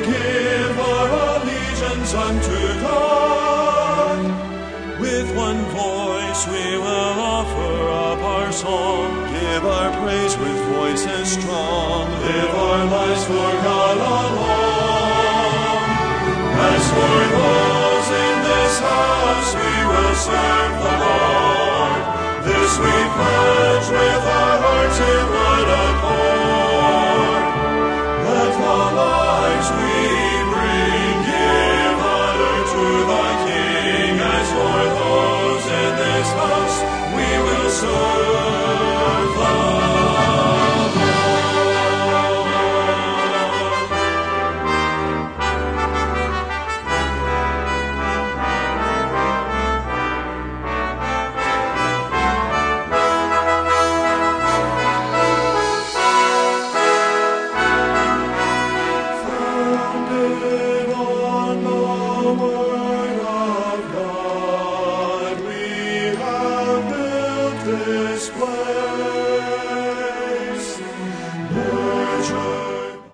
give our allegiance unto God. With one voice we will offer up our song, give our praise with voices strong, live our lives for God alone. As for those in this house, we will serve the Lord. This we pledge with our hearts in one accord.